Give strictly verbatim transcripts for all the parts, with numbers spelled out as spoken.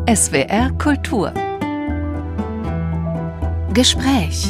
S W R Kultur Gespräch.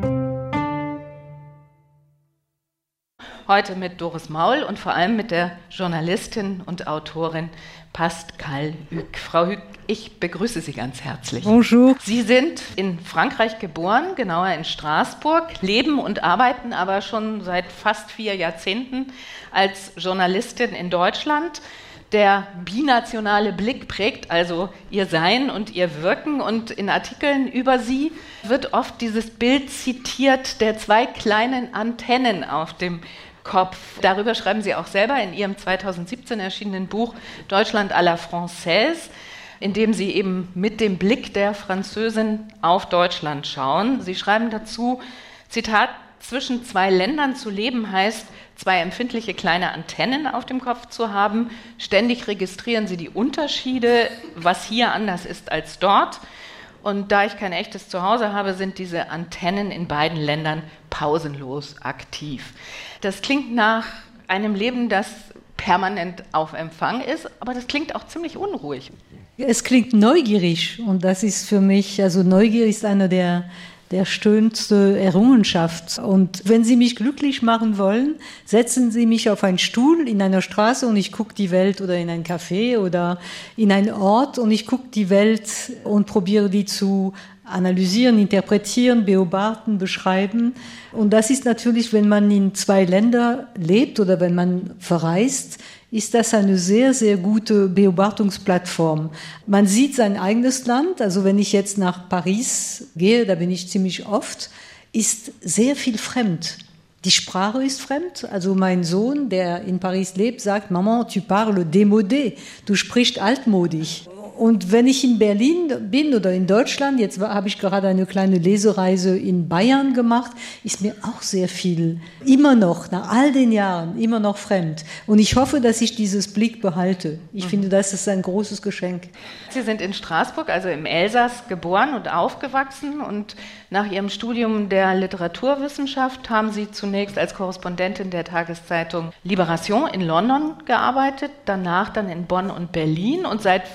Heute mit Doris Maul und vor allem mit der Journalistin und Autorin Pascale Hugues. Frau Hugues, ich begrüße Sie ganz herzlich. Bonjour. Sie sind in Frankreich geboren, genauer in Straßburg, leben und arbeiten aber schon seit fast vier Jahrzehnten als Journalistin in Deutschland. Der binationale Blick prägt also Ihr Sein und Ihr Wirken, und in Artikeln über Sie wird oft dieses Bild zitiert der zwei kleinen Antennen auf dem Kopf. Darüber schreiben Sie auch selber in Ihrem zweitausendsiebzehn erschienenen Buch Deutschland à la Française, in dem Sie eben mit dem Blick der Französin auf Deutschland schauen. Sie schreiben dazu, Zitat, zwischen zwei Ländern zu leben heißt, zwei empfindliche kleine Antennen auf dem Kopf zu haben. Ständig registrieren Sie die Unterschiede, was hier anders ist als dort. Und da ich kein echtes Zuhause habe, sind diese Antennen in beiden Ländern pausenlos aktiv. Das klingt nach einem Leben, das permanent auf Empfang ist, aber das klingt auch ziemlich unruhig. Es klingt neugierig, und das ist für mich, also Neugier ist einer der der schönste Errungenschaft. Und wenn Sie mich glücklich machen wollen, setzen Sie mich auf einen Stuhl in einer Straße und ich gucke die Welt, oder in ein Café oder in einen Ort und ich gucke die Welt und probiere die zu analysieren, interpretieren, beobachten, beschreiben. Und das ist natürlich, wenn man in zwei Ländern lebt oder wenn man verreist, ist das eine sehr, sehr gute Beobachtungsplattform. Man sieht sein eigenes Land, also wenn ich jetzt nach Paris gehe, da bin ich ziemlich oft, ist sehr viel fremd. Die Sprache ist fremd, also mein Sohn, der in Paris lebt, sagt, Maman, tu parles démodé, du sprichst altmodisch. Und wenn ich in Berlin bin oder in Deutschland, jetzt habe ich gerade eine kleine Lesereise in Bayern gemacht, ist mir auch sehr viel, immer noch, nach all den Jahren, immer noch fremd. Und ich hoffe, dass ich dieses Blick behalte. Ich mhm. finde, das ist ein großes Geschenk. Sie sind in Straßburg, also im Elsass, geboren und aufgewachsen, und nach Ihrem Studium der Literaturwissenschaft haben Sie zunächst als Korrespondentin der Tageszeitung Libération in London gearbeitet, danach dann in Bonn und Berlin, und seit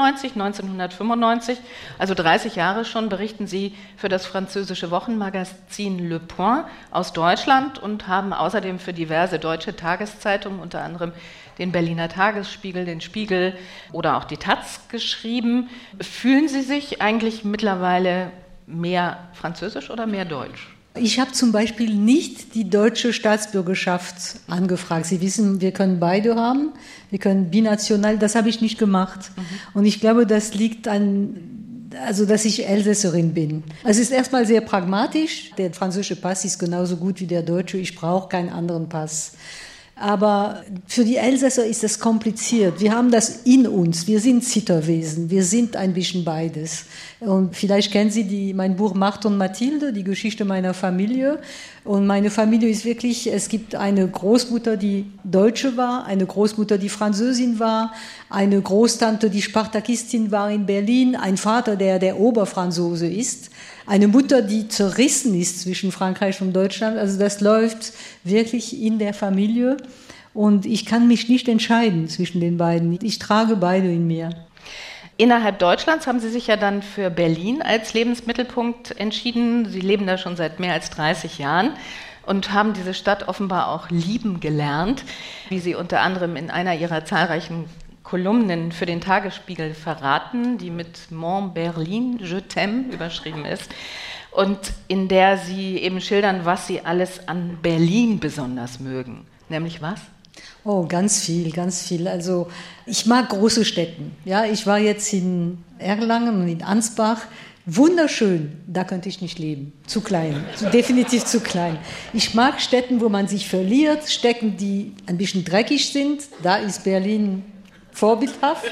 neunzehnhundertfünfundneunzig, also dreißig Jahre schon, berichten Sie für das französische Wochenmagazin Le Point aus Deutschland und haben außerdem für diverse deutsche Tageszeitungen, unter anderem den Berliner Tagesspiegel, den Spiegel oder auch die Taz geschrieben. Fühlen Sie sich eigentlich mittlerweile mehr französisch oder mehr deutsch? Ich habe zum Beispiel nicht die deutsche Staatsbürgerschaft angefragt. Sie wissen, wir können beide haben, wir können binational, das habe ich nicht gemacht. Mhm. Und ich glaube, das liegt an, also dass ich Elsässerin bin. Es ist erstmal sehr pragmatisch, der französische Pass ist genauso gut wie der deutsche, ich brauche keinen anderen Pass. Aber für die Elsässer ist das kompliziert. Wir haben das in uns. Wir sind Zitterwesen. Wir sind ein bisschen beides. Und vielleicht kennen Sie die, mein Buch Marthe und Mathilde, die Geschichte meiner Familie. Und meine Familie ist wirklich, es gibt eine Großmutter, die Deutsche war, eine Großmutter, die Französin war, eine Großtante, die Spartakistin war in Berlin, ein Vater, der der Oberfranzose ist, eine Mutter, die zerrissen ist zwischen Frankreich und Deutschland. Also das läuft wirklich in der Familie, und ich kann mich nicht entscheiden zwischen den beiden. Ich trage beide in mir. Innerhalb Deutschlands haben Sie sich ja dann für Berlin als Lebensmittelpunkt entschieden. Sie leben da schon seit mehr als dreißig Jahren und haben diese Stadt offenbar auch lieben gelernt, wie Sie unter anderem in einer Ihrer zahlreichen Kolumnen für den Tagesspiegel verraten, die mit Mon Berlin, je t'aime überschrieben ist, und in der Sie eben schildern, was Sie alles an Berlin besonders mögen. Nämlich was? Oh, ganz viel, ganz viel. Also ich mag große Städte. Ja, ich war jetzt in Erlangen und in Ansbach. Wunderschön, da könnte ich nicht leben. Zu klein, definitiv zu klein. Ich mag Städte, wo man sich verliert, Städte, die ein bisschen dreckig sind. Da ist Berlin vorbildhaft.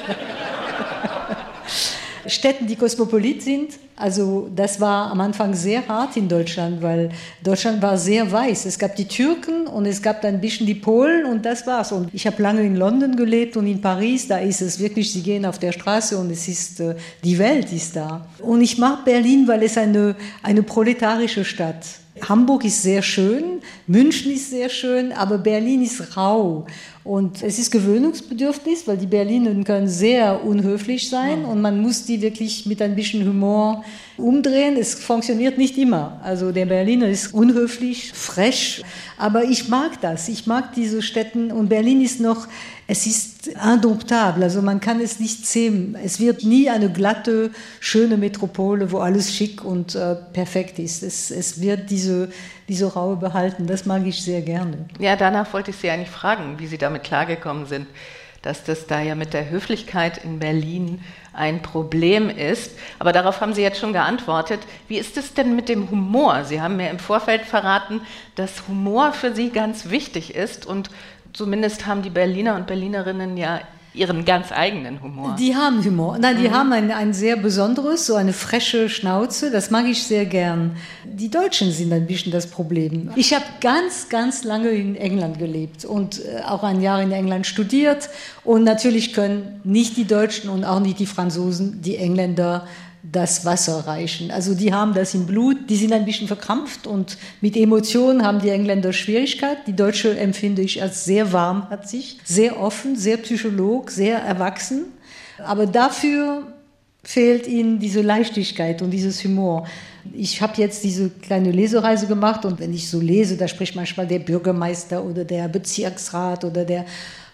Städte, die kosmopolit sind. Also das war am Anfang sehr hart in Deutschland, weil Deutschland war sehr weiß. Es gab die Türken und es gab dann ein bisschen die Polen, und das war's. Und ich habe lange in London gelebt und in Paris. Da ist es wirklich, Sie gehen auf der Straße und es ist, die Welt ist da. Und ich mag Berlin, weil es eine, eine proletarische Stadt. Hamburg ist sehr schön, München ist sehr schön, aber Berlin ist rau. Und es ist gewöhnungsbedürftig, weil die Berliner können sehr unhöflich sein und man muss die wirklich mit ein bisschen Humor umdrehen. Es funktioniert nicht immer. Also der Berliner ist unhöflich, frech, aber ich mag das. Ich mag diese Städte und Berlin ist noch, es ist indomptable, also man kann es nicht zähmen. Es wird nie eine glatte, schöne Metropole, wo alles schick und äh, perfekt ist. Es, es wird diese, diese Raue behalten, das mag ich sehr gerne. Ja, danach wollte ich Sie eigentlich fragen, wie Sie damit klargekommen sind, dass das da ja mit der Höflichkeit in Berlin ein Problem ist. Aber darauf haben Sie jetzt schon geantwortet. Wie ist es denn mit dem Humor? Sie haben mir im Vorfeld verraten, dass Humor für Sie ganz wichtig ist und zumindest haben die Berliner und Berlinerinnen ja ihren ganz eigenen Humor. Die haben Humor. Nein, die mhm. haben ein, ein sehr besonderes, so eine freche Schnauze. Das mag ich sehr gern. Die Deutschen sind ein bisschen das Problem. Ich habe ganz, ganz lange in England gelebt und auch ein Jahr in England studiert. Und natürlich können nicht die Deutschen und auch nicht die Franzosen die Engländer das Wasser reichen. Also die haben das im Blut, die sind ein bisschen verkrampft und mit Emotionen haben die Engländer Schwierigkeit. Die Deutsche empfinde ich als sehr warmherzig, sehr offen, sehr psycholog, sehr erwachsen. Aber dafür fehlt ihnen diese Leichtigkeit und dieses Humor. Ich habe jetzt diese kleine Lesereise gemacht und wenn ich so lese, da spricht manchmal der Bürgermeister oder der Bezirksrat oder der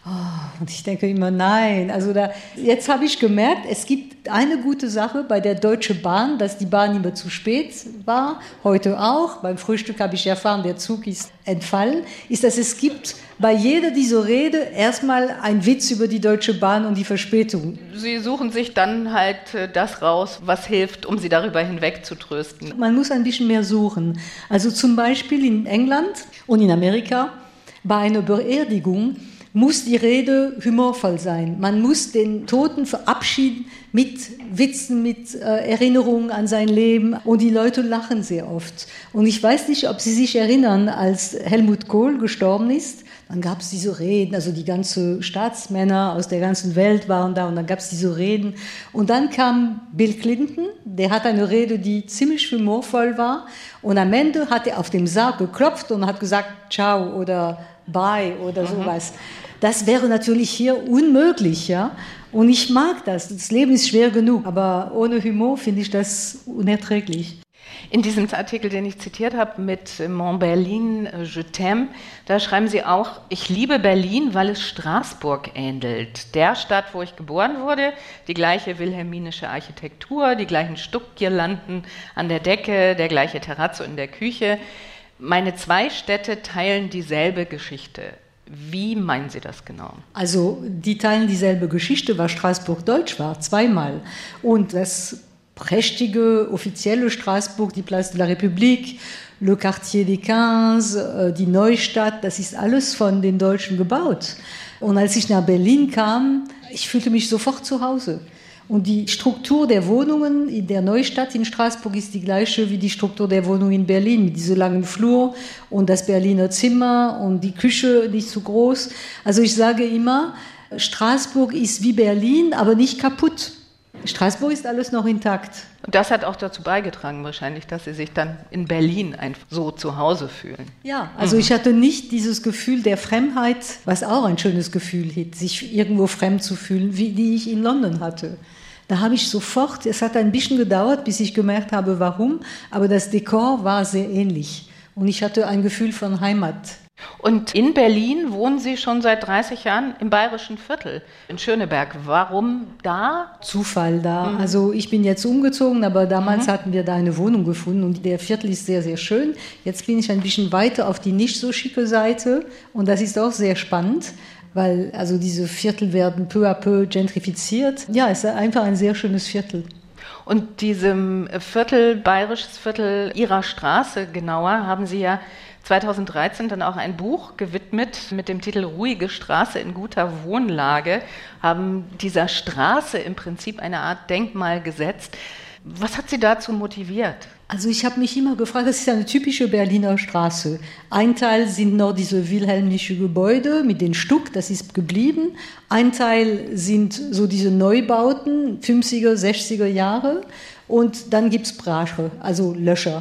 Oh, und ich denke immer, nein. Also da, jetzt habe ich gemerkt, es gibt eine gute Sache bei der Deutschen Bahn, dass die Bahn immer zu spät war, heute auch. Beim Frühstück habe ich erfahren, der Zug ist entfallen, ist, dass es gibt bei jeder dieser Rede erstmal ein Witz über die Deutsche Bahn und die Verspätung. Sie suchen sich dann halt das raus, was hilft, um Sie darüber hinweg zu trösten. Man muss ein bisschen mehr suchen. Also zum Beispiel in England und in Amerika bei einer Beerdigung muss die Rede humorvoll sein. Man muss den Toten verabschieden mit Witzen, mit äh, Erinnerungen an sein Leben. Und die Leute lachen sehr oft. Und ich weiß nicht, ob Sie sich erinnern, als Helmut Kohl gestorben ist, dann gab es diese Reden, also die ganzen Staatsmänner aus der ganzen Welt waren da und dann gab es diese Reden. Und dann kam Bill Clinton, der hat eine Rede, die ziemlich humorvoll war. Und am Ende hat er auf dem Sarg geklopft und hat gesagt, ciao oder bye oder sowas. Das wäre natürlich hier unmöglich, ja. Und ich mag das. Das Leben ist schwer genug, aber ohne Humor finde ich das unerträglich. In diesem Artikel, den ich zitiert habe mit Mon Berlin, je t'aime, da schreiben Sie auch, ich liebe Berlin, weil es Straßburg ähnelt. Der Stadt, wo ich geboren wurde, die gleiche wilhelminische Architektur, die gleichen Stuckgirlanden an der Decke, der gleiche Terrazzo in der Küche. Meine zwei Städte teilen dieselbe Geschichte. Wie meinen Sie das genau? Also die teilen dieselbe Geschichte, weil Straßburg deutsch war, zweimal. Und das prächtige, offizielle Straßburg, die Place de la République, Le Quartier des quinze, die Neustadt, das ist alles von den Deutschen gebaut. Und als ich nach Berlin kam, ich fühlte mich sofort zu Hause. Und die Struktur der Wohnungen in der Neustadt in Straßburg ist die gleiche wie die Struktur der Wohnung in Berlin, mit diesem langen Flur und das Berliner Zimmer und die Küche nicht zu groß. Also ich sage immer, Straßburg ist wie Berlin, aber nicht kaputt. Straßburg ist alles noch intakt. Und das hat auch dazu beigetragen wahrscheinlich, dass Sie sich dann in Berlin einfach so zu Hause fühlen. Ja, also mhm. ich hatte nicht dieses Gefühl der Fremdheit, was auch ein schönes Gefühl ist, sich irgendwo fremd zu fühlen, wie die ich in London hatte. Da habe ich sofort, es hat ein bisschen gedauert, bis ich gemerkt habe, warum, aber das Dekor war sehr ähnlich und ich hatte ein Gefühl von Heimat. Und in Berlin wohnen Sie schon seit dreißig Jahren im Bayerischen Viertel, in Schöneberg. Warum da? Zufall da. Mhm. Also ich bin jetzt umgezogen, aber damals mhm. hatten wir da eine Wohnung gefunden und der Viertel ist sehr, sehr schön. Jetzt bin ich ein bisschen weiter auf die nicht so schicke Seite und das ist auch sehr spannend, weil also diese Viertel werden peu à peu gentrifiziert. Ja, es ist einfach ein sehr schönes Viertel. Und diesem Viertel, bayerisches Viertel Ihrer Straße genauer, haben Sie ja zweitausenddreizehn dann auch ein Buch gewidmet mit dem Titel Ruhige Straße in guter Wohnlage, haben dieser Straße im Prinzip eine Art Denkmal gesetzt. Was hat Sie dazu motiviert? Also ich habe mich immer gefragt, das ist eine typische Berliner Straße. Ein Teil sind noch diese wilhelmischen Gebäude mit den Stuck, das ist geblieben. Ein Teil sind so diese Neubauten, fünfziger, sechziger Jahre. Und dann gibt es Brache, also Löcher.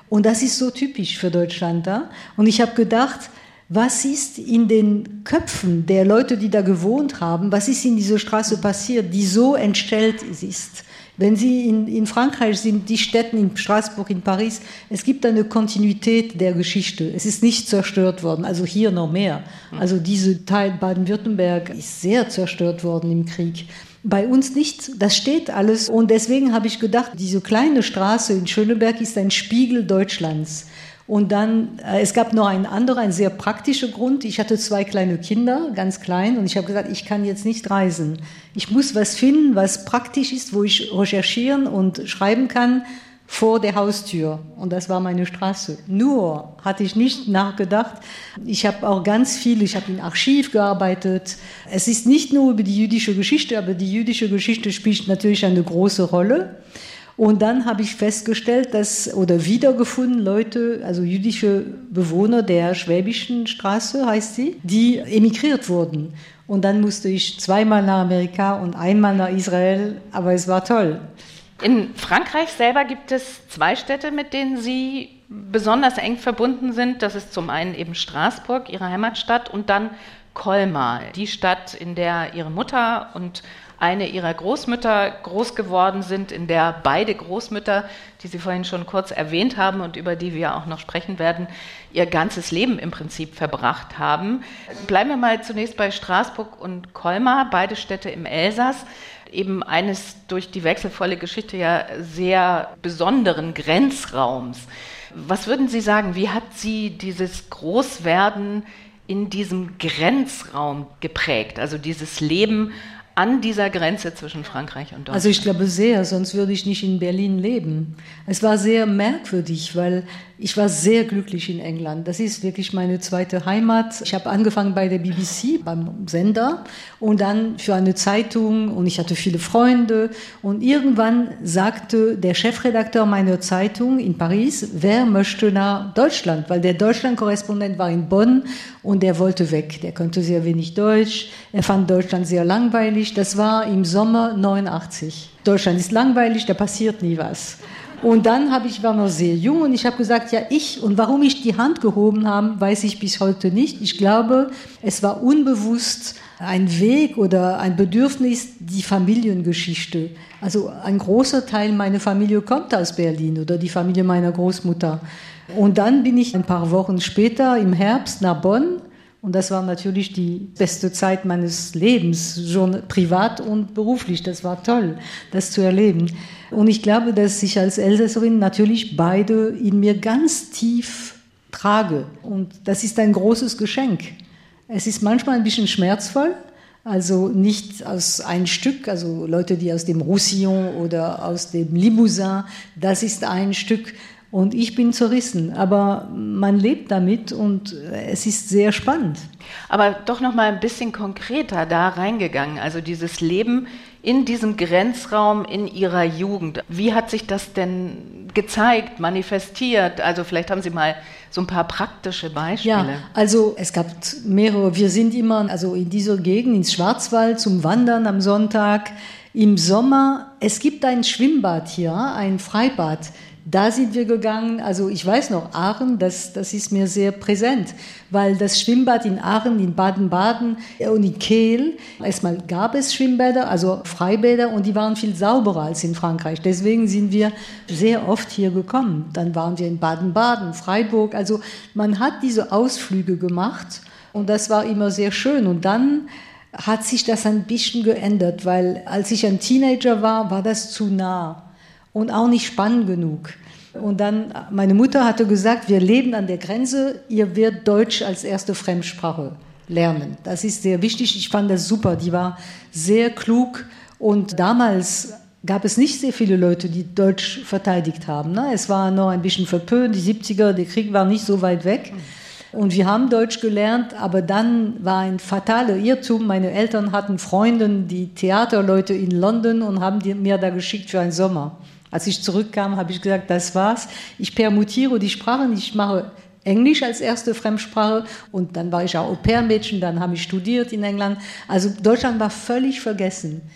Und das ist so typisch für Deutschland da. Und ich habe gedacht, was ist in den Köpfen der Leute, die da gewohnt haben, was ist in dieser Straße passiert, die so entstellt ist? Wenn Sie in, in Frankreich sind, die Städte in Straßburg, in Paris, es gibt eine Kontinuität der Geschichte. Es ist nicht zerstört worden, also hier noch mehr. Also dieser Teil Baden-Württemberg ist sehr zerstört worden im Krieg. Bei uns nicht, das steht alles. Und deswegen habe ich gedacht, diese kleine Straße in Schöneberg ist ein Spiegel Deutschlands. Und dann, äh, es gab noch einen anderen, einen sehr praktischen Grund. Ich hatte zwei kleine Kinder, ganz klein, und ich habe gesagt, ich kann jetzt nicht reisen. Ich muss was finden, was praktisch ist, wo ich recherchieren und schreiben kann vor der Haustür. Und das war meine Straße. Nur hatte ich nicht nachgedacht. Ich habe auch ganz viel, ich habe im Archiv gearbeitet. Es ist nicht nur über die jüdische Geschichte, aber die jüdische Geschichte spielt natürlich eine große Rolle. Und dann habe ich festgestellt, dass, oder wiedergefunden, Leute, also jüdische Bewohner der Schwäbischen Straße, heißt sie, die emigriert wurden. Und dann musste ich zweimal nach Amerika und einmal nach Israel, aber es war toll. In Frankreich selber gibt es zwei Städte, mit denen Sie besonders eng verbunden sind. Das ist zum einen eben Straßburg, Ihre Heimatstadt, und dann Colmar, die Stadt, in der Ihre Mutter und eine ihrer Großmütter groß geworden sind, in der beide Großmütter, die Sie vorhin schon kurz erwähnt haben und über die wir auch noch sprechen werden, ihr ganzes Leben im Prinzip verbracht haben. Bleiben wir mal zunächst bei Straßburg und Colmar, beide Städte im Elsass, eben eines durch die wechselvolle Geschichte ja sehr besonderen Grenzraums. Was würden Sie sagen, wie hat Sie dieses Großwerden in diesem Grenzraum geprägt, also dieses Leben an dieser Grenze zwischen Frankreich und Deutschland? Also ich glaube sehr, sonst würde ich nicht in Berlin leben. Es war sehr merkwürdig, weil ich war sehr glücklich in England. Das ist wirklich meine zweite Heimat. Ich habe angefangen bei der B B C, beim Sender, und dann für eine Zeitung, und ich hatte viele Freunde. Und irgendwann sagte der Chefredakteur meiner Zeitung in Paris, wer möchte nach Deutschland? Weil der Deutschland-Korrespondent war in Bonn und der wollte weg. Der konnte sehr wenig Deutsch. Er fand Deutschland sehr langweilig. Das war im Sommer neunundachtzig. Deutschland ist langweilig, da passiert nie was. Und dann habe ich, war noch sehr jung, und ich habe gesagt, ja, ich, und warum ich die Hand gehoben habe, weiß ich bis heute nicht. Ich glaube, es war unbewusst ein Weg oder ein Bedürfnis, die Familiengeschichte. Also ein großer Teil meiner Familie kommt aus Berlin oder die Familie meiner Großmutter. Und dann bin ich ein paar Wochen später im Herbst nach Bonn. Und das war natürlich die beste Zeit meines Lebens, schon privat und beruflich. Das war toll, das zu erleben. Und ich glaube, dass ich als Elsässerin natürlich beide in mir ganz tief trage. Und das ist ein großes Geschenk. Es ist manchmal ein bisschen schmerzvoll, also nicht aus einem Stück, also Leute, die aus dem Roussillon oder aus dem Limousin, das ist ein Stück. Und ich bin zerrissen, aber man lebt damit und es ist sehr spannend. Aber doch noch mal ein bisschen konkreter da reingegangen, also dieses Leben in diesem Grenzraum in Ihrer Jugend. Wie hat sich das denn gezeigt, manifestiert? Also vielleicht haben Sie mal so ein paar praktische Beispiele. Ja, also es gab mehrere. Wir sind immer also in dieser Gegend, ins Schwarzwald, zum Wandern am Sonntag. Im Sommer, es gibt ein Schwimmbad hier, ein Freibad. Da sind wir gegangen, also ich weiß noch, Aachen, das, das ist mir sehr präsent, weil das Schwimmbad in Aachen, in Baden-Baden und in Kehl, erstmal gab es Schwimmbäder, also Freibäder, und die waren viel sauberer als in Frankreich. Deswegen sind wir sehr oft hier gekommen. Dann waren wir in Baden-Baden, Freiburg, also man hat diese Ausflüge gemacht und das war immer sehr schön. Und dann hat sich das ein bisschen geändert, weil als ich ein Teenager war, war das zu nah. Und auch nicht spannend genug. Und dann, meine Mutter hatte gesagt, wir leben an der Grenze, ihr werdet Deutsch als erste Fremdsprache lernen. Das ist sehr wichtig, ich fand das super, die war sehr klug. Und damals gab es nicht sehr viele Leute, die Deutsch verteidigt haben. Ne? Es war noch ein bisschen verpönt, die siebziger, der Krieg war nicht so weit weg. Und wir haben Deutsch gelernt, aber dann war ein fataler Irrtum. Meine Eltern hatten Freunde, die Theaterleute in London, und haben die mir da geschickt für einen Sommer. Als ich zurückkam, habe ich gesagt, das war's. Ich permutiere die Sprachen, ich mache Englisch als erste Fremdsprache und dann war ich auch Au-pair-Mädchen, dann habe ich studiert in England. Also Deutschland war völlig vergessen.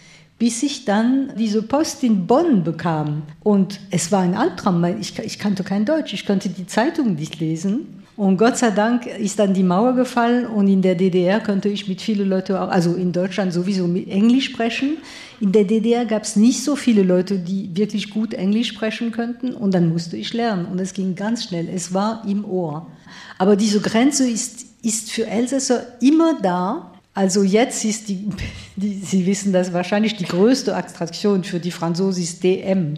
bis ich dann diese Post in Bonn bekam. Und es war ein Albtraum, weil ich, ich kannte kein Deutsch, ich konnte die Zeitung nicht lesen. Und Gott sei Dank ist dann die Mauer gefallen und in der D D R konnte ich mit vielen Leuten, auch, also in Deutschland sowieso mit Englisch sprechen. In der D D R gab es nicht so viele Leute, die wirklich gut Englisch sprechen könnten und dann musste ich lernen und es ging ganz schnell, es war im Ohr. Aber diese Grenze ist, ist für Elsässer immer da. Also jetzt ist die, die, Sie wissen das wahrscheinlich, die größte Attraktion für die Franzosen ist D M.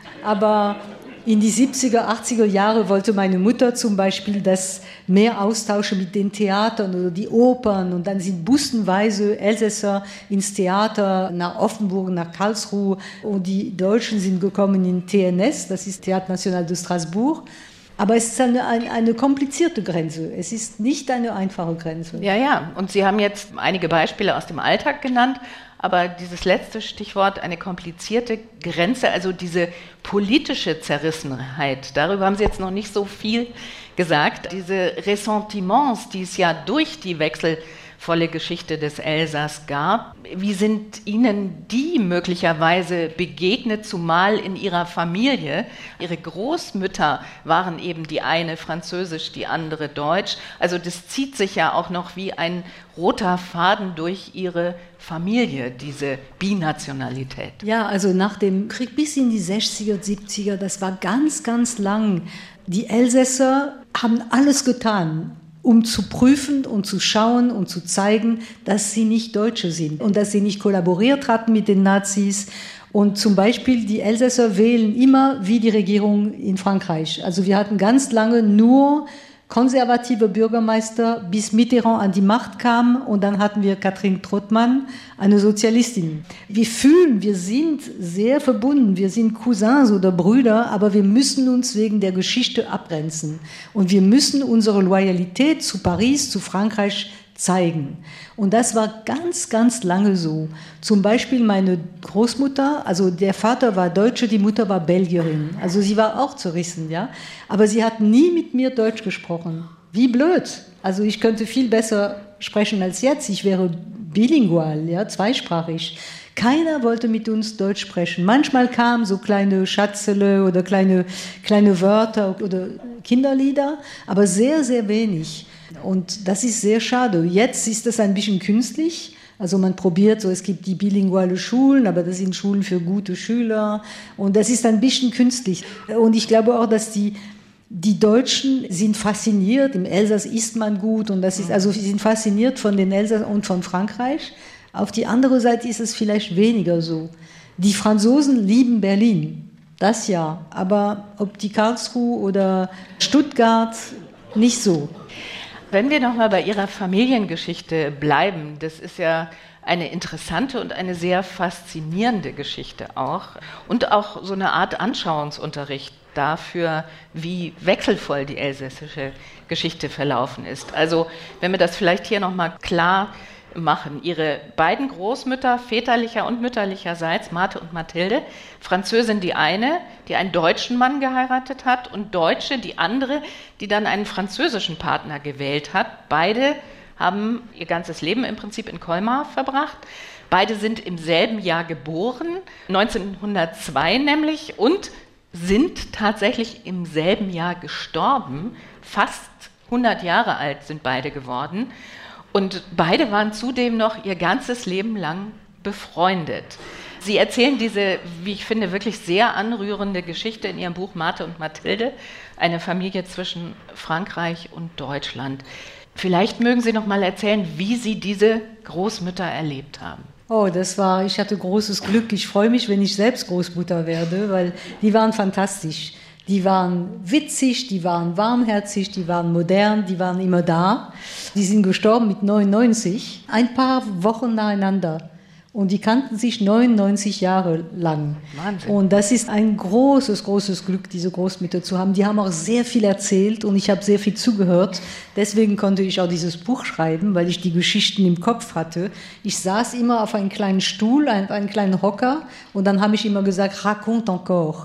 Aber in die siebziger, achtziger Jahre wollte meine Mutter zum Beispiel das mehr austauschen mit den Theatern oder die Opern und dann sind bussenweise Elsässer ins Theater nach Offenburg, nach Karlsruhe und die Deutschen sind gekommen in T N S, das ist Théâtre National de Strasbourg. Aber es ist eine, eine, eine komplizierte Grenze. Es ist nicht eine einfache Grenze. Ja, ja. Und Sie haben jetzt einige Beispiele aus dem Alltag genannt. Aber dieses letzte Stichwort, eine komplizierte Grenze, also diese politische Zerrissenheit, darüber haben Sie jetzt noch nicht so viel gesagt. Diese Ressentiments, die es ja durch die wechselvolle Geschichte des Elsass gab, wie sind Ihnen die möglicherweise begegnet, zumal in Ihrer Familie? Ihre Großmütter waren eben die eine französisch, die andere deutsch. Also das zieht sich ja auch noch wie ein roter Faden durch Ihre Familie, diese Binationalität. Ja, also nach dem Krieg bis in die sechziger, siebziger, das war ganz, ganz lang. Die Elsässer haben alles getan, um zu prüfen und zu schauen und zu zeigen, dass sie nicht Deutsche sind und dass sie nicht kollaboriert hatten mit den Nazis. Und zum Beispiel die Elsässer wählen immer wie die Regierung in Frankreich. Also wir hatten ganz lange nur konservative Bürgermeister, bis Mitterrand an die Macht kam und dann hatten wir Catherine Trottmann, eine Sozialistin. Wir fühlen, wir sind sehr verbunden, wir sind Cousins oder Brüder, aber wir müssen uns wegen der Geschichte abgrenzen und wir müssen unsere Loyalität zu Paris, zu Frankreich zeigen. Und das war ganz, ganz lange so. Zum Beispiel meine Großmutter, also der Vater war Deutsche, die Mutter war Belgierin. Also sie war auch zerrissen, ja. Aber sie hat nie mit mir Deutsch gesprochen. Wie blöd. Also ich könnte viel besser sprechen als jetzt. Ich wäre bilingual, ja, zweisprachig. Keiner wollte mit uns Deutsch sprechen. Manchmal kamen so kleine Schatzele oder kleine, kleine Wörter oder Kinderlieder, aber sehr, sehr wenig. Und das ist sehr schade. Jetzt ist das ein bisschen künstlich. Also man probiert so, es gibt die bilinguale Schulen, aber das sind Schulen für gute Schüler. Und das ist ein bisschen künstlich. Und ich glaube auch, dass die, die Deutschen sind fasziniert. Im Elsass isst man gut. Und das ist, also sie sind fasziniert von den Elsass und von Frankreich. Auf die andere Seite ist es vielleicht weniger so. Die Franzosen lieben Berlin. Das ja. Aber ob die Karlsruhe oder Stuttgart, nicht so. Wenn wir nochmal bei Ihrer Familiengeschichte bleiben, das ist ja eine interessante und eine sehr faszinierende Geschichte auch und auch so eine Art Anschauungsunterricht dafür, wie wechselvoll die elsässische Geschichte verlaufen ist. Also wenn wir das vielleicht hier nochmal klar machen. Ihre beiden Großmütter väterlicher und mütterlicherseits, Marthe und Mathilde, Französin die eine, die einen deutschen Mann geheiratet hat und Deutsche die andere, die dann einen französischen Partner gewählt hat. Beide haben ihr ganzes Leben im Prinzip in Colmar verbracht. Beide sind im selben Jahr geboren, neunzehnhundertzwei nämlich, und sind tatsächlich im selben Jahr gestorben. Fast hundert Jahre alt sind beide geworden. Und beide waren zudem noch ihr ganzes Leben lang befreundet. Sie erzählen diese, wie ich finde, wirklich sehr anrührende Geschichte in ihrem Buch Marthe und Mathilde, eine Familie zwischen Frankreich und Deutschland. Vielleicht mögen Sie noch mal erzählen, wie Sie diese Großmütter erlebt haben. Oh, das war, ich hatte großes Glück. Ich freue mich, wenn ich selbst Großmutter werde, weil die waren fantastisch. Die waren witzig, die waren warmherzig, die waren modern, die waren immer da. Die sind gestorben mit neunundneunzig, ein paar Wochen nacheinander. Und die kannten sich neunundneunzig Jahre lang. Wahnsinn. Und das ist ein großes, großes Glück, diese Großmütter zu haben. Die haben auch sehr viel erzählt und ich habe sehr viel zugehört. Deswegen konnte ich auch dieses Buch schreiben, weil ich die Geschichten im Kopf hatte. Ich saß immer auf einem kleinen Stuhl, auf einem kleinen Hocker und dann habe ich immer gesagt, raconte encore.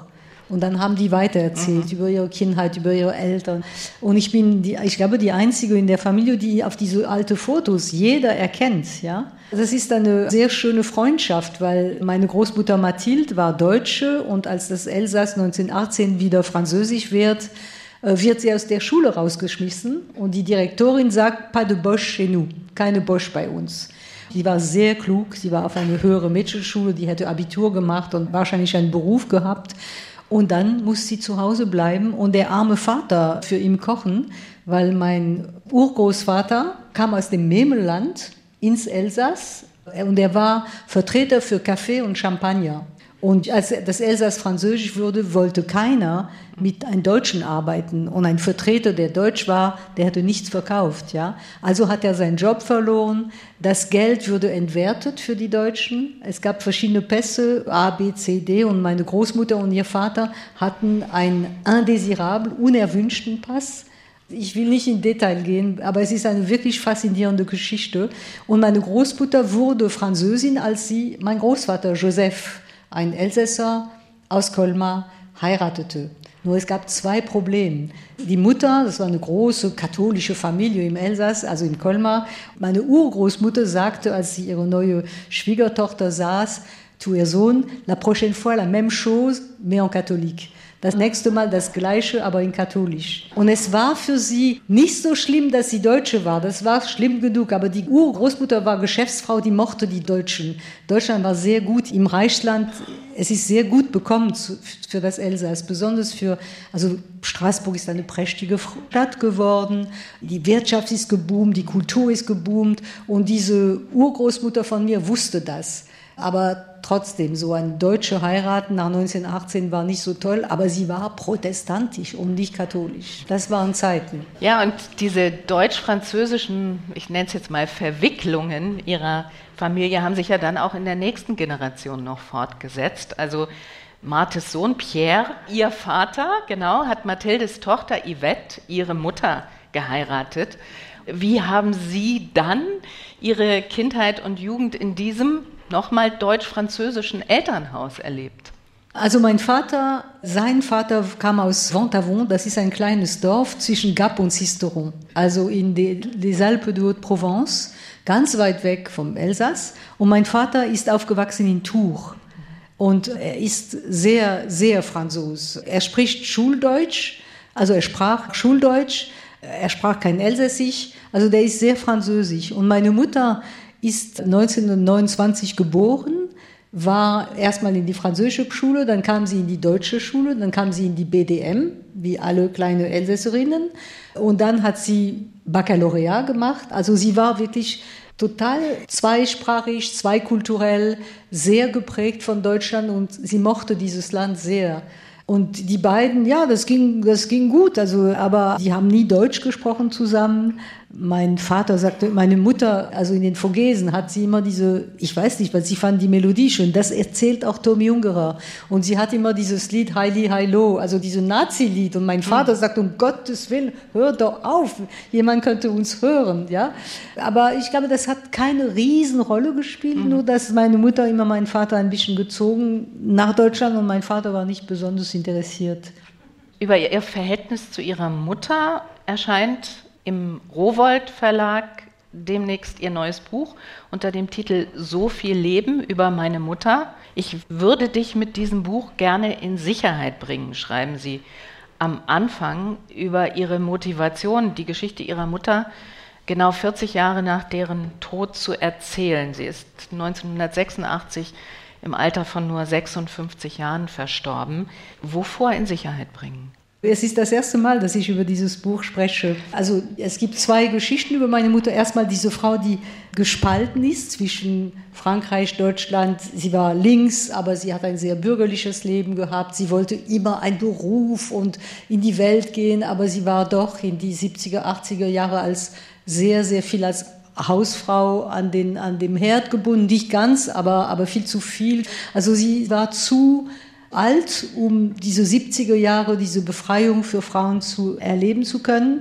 Und dann haben die weitererzählt mhm. über ihre Kindheit, über ihre Eltern. Und ich bin, die, ich glaube, die Einzige in der Familie, die auf diese alten Fotos jeder erkennt. Ja? Das ist eine sehr schöne Freundschaft, weil meine Großmutter Mathilde war Deutsche und als das Elsass neunzehnhundertachtzehn wieder französisch wird, wird sie aus der Schule rausgeschmissen. Und die Direktorin sagt, pas de Bosch chez nous, keine Bosch bei uns. Die war sehr klug, sie war auf eine höhere Mädchenschule, die hätte Abitur gemacht und wahrscheinlich einen Beruf gehabt. Und dann muss sie zu Hause bleiben und der arme Vater für ihn kochen, weil mein Urgroßvater kam aus dem Memelland ins Elsass und er war Vertreter für Kaffee und Champagner. Und als das Elsass französisch wurde, wollte keiner mit einem Deutschen arbeiten. Und ein Vertreter, der deutsch war, der hätte nichts verkauft. Ja? Also hat er seinen Job verloren. Das Geld wurde entwertet für die Deutschen. Es gab verschiedene Pässe, A, B, C, D. Und meine Großmutter und ihr Vater hatten einen indésirable, unerwünschten Pass. Ich will nicht in Detail gehen, aber es ist eine wirklich faszinierende Geschichte. Und meine Großmutter wurde Französin, als sie mein Großvater Joseph, ein Elsässer aus Colmar, heiratete. Nur es gab zwei Probleme. Die Mutter, das war eine große katholische Familie im Elsass, also in Colmar. Meine Urgroßmutter sagte, als sie ihre neue Schwiegertochter saß, zu ihr Sohn, la prochaine fois la même chose, mais en catholique. Das nächste Mal das Gleiche, aber in katholisch. Und es war für sie nicht so schlimm, dass sie Deutsche war. Das war schlimm genug. Aber die Urgroßmutter war Geschäftsfrau, die mochte die Deutschen. Deutschland war sehr gut im Reichsland. Es ist sehr gut bekommen für das Elsass. Besonders für, also Straßburg ist eine prächtige Stadt geworden. Die Wirtschaft ist geboomt, die Kultur ist geboomt. Und diese Urgroßmutter von mir wusste das. Aber trotzdem, so ein Deutsche heiraten nach neunzehnhundertachtzehn war nicht so toll, aber sie war protestantisch und nicht katholisch. Das waren Zeiten. Ja, und diese deutsch-französischen, ich nenne es jetzt mal Verwicklungen ihrer Familie haben sich ja dann auch in der nächsten Generation noch fortgesetzt. Also Marthes Sohn Pierre, ihr Vater, genau, hat Mathildes Tochter Yvette, ihre Mutter, geheiratet. Wie haben Sie dann Ihre Kindheit und Jugend in diesem nochmal deutsch-französischen Elternhaus erlebt? Also mein Vater, sein Vater kam aus Ventavon, das ist ein kleines Dorf zwischen Gap und Sisteron, also in les Alpes de Haute-Provence, ganz weit weg vom Elsass. Und mein Vater ist aufgewachsen in Tours und er ist sehr, sehr Franzos. Er spricht Schuldeutsch, also er sprach Schuldeutsch, er sprach kein Elsässisch, also der ist sehr französisch. Und meine Mutter ist neunzehnhundertneunundzwanzig geboren, war erstmal in die französische Schule, dann kam sie in die deutsche Schule, dann kam sie in die B D M, wie alle kleine Elsässerinnen, und dann hat sie Baccalaureat gemacht. Also sie war wirklich total zweisprachig, zweikulturell, sehr geprägt von Deutschland und sie mochte dieses Land sehr. Und die beiden, ja, das ging, das ging gut, also, aber die haben nie Deutsch gesprochen zusammen. Mein Vater sagte, meine Mutter, also in den Vogesen hat sie immer diese, ich weiß nicht, weil sie fand die Melodie schön, das erzählt auch Tommy Ungerer. Und sie hat immer dieses Lied Heili Heilo, also dieses Nazi-Lied. Und mein Vater mhm. sagt, um Gottes Willen, hör doch auf, jemand könnte uns hören, ja. Aber ich glaube, das hat keine Riesenrolle gespielt, mhm. nur dass meine Mutter immer meinen Vater ein bisschen gezogen nach Deutschland und mein Vater war nicht besonders interessiert. Über ihr Verhältnis zu ihrer Mutter erscheint im Rowohlt Verlag demnächst ihr neues Buch unter dem Titel So viel Leben über meine Mutter. Ich würde dich mit diesem Buch gerne in Sicherheit bringen, schreiben Sie am Anfang über ihre Motivation, die Geschichte ihrer Mutter genau vierzig Jahre nach deren Tod zu erzählen. Sie ist neunzehnhundertsechsundachtzig im Alter von nur sechsundfünfzig Jahren verstorben. Wovor in Sicherheit bringen? Es ist das erste Mal, dass ich über dieses Buch spreche. Also es gibt zwei Geschichten über meine Mutter. Erstmal diese Frau, die gespalten ist zwischen Frankreich, Deutschland. Sie war links, aber sie hat ein sehr bürgerliches Leben gehabt. Sie wollte immer einen Beruf und in die Welt gehen, aber sie war doch in die siebziger, achtziger Jahre als sehr, sehr viel als Hausfrau an, den, an dem Herd gebunden. Nicht ganz, aber, aber viel zu viel. Also sie war zu alt, um diese siebziger Jahre, diese Befreiung für Frauen zu erleben zu können.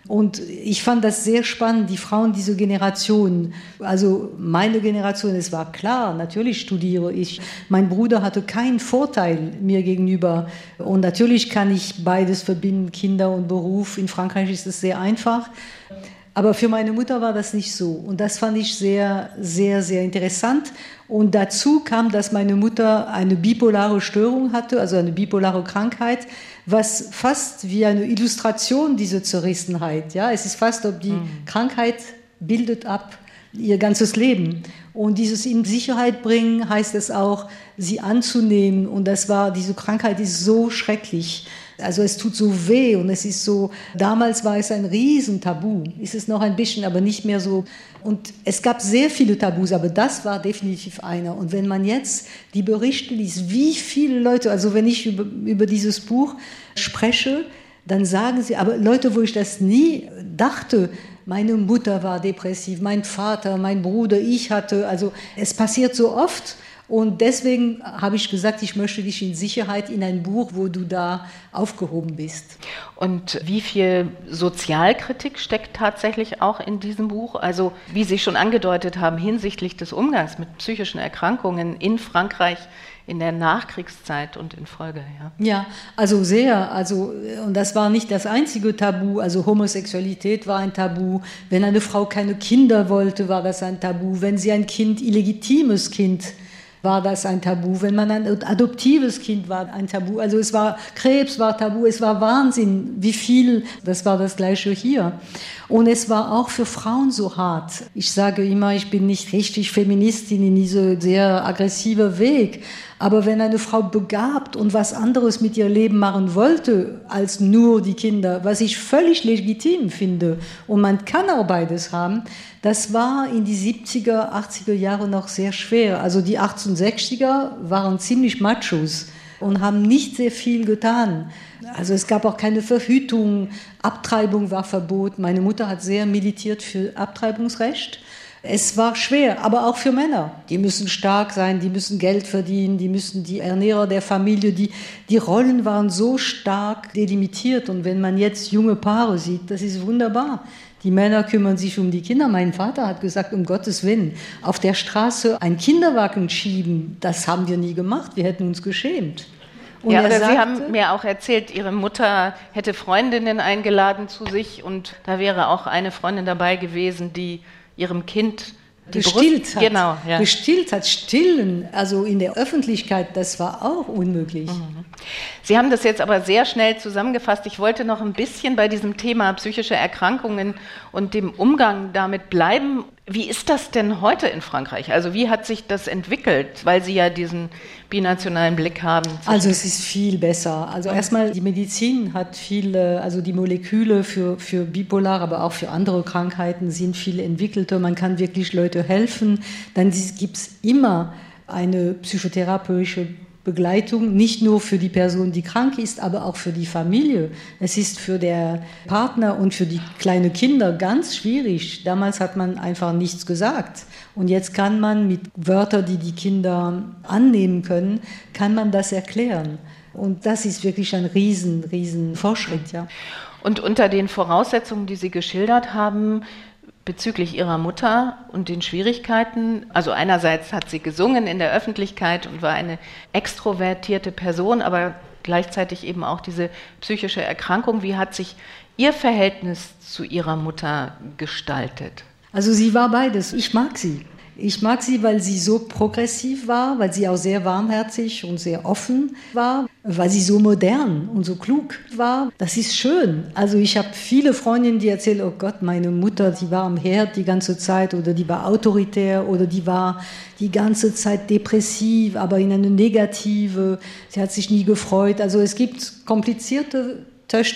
Und ich fand das sehr spannend, die Frauen dieser Generation, also meine Generation, es war klar, natürlich studiere ich. Mein Bruder hatte keinen Vorteil mir gegenüber und natürlich kann ich beides verbinden, Kinder und Beruf. In Frankreich ist es sehr einfach. Aber für meine Mutter war das nicht so. Und das fand ich sehr, sehr, sehr interessant. Und dazu kam, dass meine Mutter eine bipolare Störung hatte, also eine bipolare Krankheit, was fast wie eine Illustration dieser Zerrissenheit. Ja, es ist fast, ob die mhm. Krankheit bildet ab ihr ganzes Leben. Und dieses in Sicherheit bringen heißt es auch, sie anzunehmen. Und das war, diese Krankheit ist so schrecklich. Also es tut so weh und es ist so, damals war es ein Riesentabu, ist es noch ein bisschen, aber nicht mehr so. Und es gab sehr viele Tabus, aber das war definitiv einer. Und wenn man jetzt die Berichte liest, wie viele Leute, also wenn ich über, über dieses Buch spreche, dann sagen sie, aber Leute, wo ich das nie dachte, meine Mutter war depressiv, mein Vater, mein Bruder, ich hatte, also es passiert so oft. Und deswegen habe ich gesagt, ich möchte dich in Sicherheit in ein Buch, wo du da aufgehoben bist. Und wie viel Sozialkritik steckt tatsächlich auch in diesem Buch? Also wie Sie schon angedeutet haben, hinsichtlich des Umgangs mit psychischen Erkrankungen in Frankreich in der Nachkriegszeit und in Folge. Ja, ja, also sehr. Also, und das war nicht das einzige Tabu. Also Homosexualität war ein Tabu. Wenn eine Frau keine Kinder wollte, war das ein Tabu. Wenn sie ein Kind, illegitimes Kind, war das ein Tabu. Wenn man ein adoptives Kind war, ein Tabu. Also es war, Krebs war Tabu, es war Wahnsinn, wie viel, das war das Gleiche hier. Und es war auch für Frauen so hart. Ich sage immer, ich bin nicht richtig Feministin in diesem sehr aggressiven Weg. Aber wenn eine Frau begabt und was anderes mit ihr Leben machen wollte, als nur die Kinder, was ich völlig legitim finde, und man kann auch beides haben, das war in die siebziger, achtziger Jahre noch sehr schwer. Also die achtzehnhundertsechziger waren ziemlich Machos und haben nicht sehr viel getan. Also es gab auch keine Verhütung, Abtreibung war verboten. Meine Mutter hat sehr militiert für Abtreibungsrecht. Es war schwer, aber auch für Männer. Die müssen stark sein, die müssen Geld verdienen, die müssen die Ernährer der Familie, die, die Rollen waren so stark delimitiert. Und wenn man jetzt junge Paare sieht, das ist wunderbar. Die Männer kümmern sich um die Kinder. Mein Vater hat gesagt, um Gottes Willen, auf der Straße einen Kinderwagen schieben, das haben wir nie gemacht, wir hätten uns geschämt. Und ja, oder sagte, Sie haben mir auch erzählt, Ihre Mutter hätte Freundinnen eingeladen zu sich und da wäre auch eine Freundin dabei gewesen, die ihrem Kind die gestillt Brust, hat. Genau, ja. Gestillt hat, stillen, also in der Öffentlichkeit, das war auch unmöglich. Mhm. Sie haben das jetzt aber sehr schnell zusammengefasst. Ich wollte noch ein bisschen bei diesem Thema psychische Erkrankungen und dem Umgang damit bleiben. Wie ist das denn heute in Frankreich? Also wie hat sich das entwickelt, weil Sie ja diesen binationalen Blick haben? Also es ist viel besser. Also erstmal, die Medizin hat viele, also die Moleküle für, für bipolar, aber auch für andere Krankheiten sind viel entwickelter. Man kann wirklich Leute helfen. Dann gibt es immer eine psychotherapeutische Begleitung, nicht nur für die Person, die krank ist, aber auch für die Familie. Es ist für den Partner und für die kleinen Kinder ganz schwierig. Damals hat man einfach nichts gesagt. Und jetzt kann man mit Wörtern, die die Kinder annehmen können, kann man das erklären. Und das ist wirklich ein riesen, riesen Fortschritt, ja. Und unter den Voraussetzungen, die Sie geschildert haben, bezüglich ihrer Mutter und den Schwierigkeiten, also einerseits hat sie gesungen in der Öffentlichkeit und war eine extrovertierte Person, aber gleichzeitig eben auch diese psychische Erkrankung. Wie hat sich Ihr Verhältnis zu Ihrer Mutter gestaltet? Also sie war beides. Ich mag sie. Ich mag sie, weil sie so progressiv war, weil sie auch sehr warmherzig und sehr offen war, weil sie so modern und so klug war. Das ist schön. Also ich habe viele Freundinnen, die erzählen, oh Gott, meine Mutter, die war am Herd die ganze Zeit oder die war autoritär oder die war die ganze Zeit depressiv, aber in eine negative. Sie hat sich nie gefreut. Also es gibt komplizierte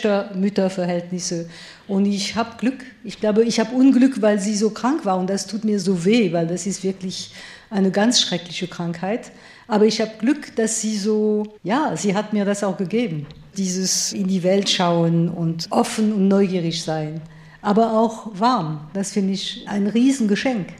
Töchter-Mütter-Verhältnisse. Und ich habe Glück. Ich glaube, ich habe Unglück, weil sie so krank war. Und das tut mir so weh, weil das ist wirklich eine ganz schreckliche Krankheit. Aber ich habe Glück, dass sie so, ja, sie hat mir das auch gegeben. Dieses in die Welt schauen und offen und neugierig sein. Aber auch warm. Das finde ich ein Riesengeschenk.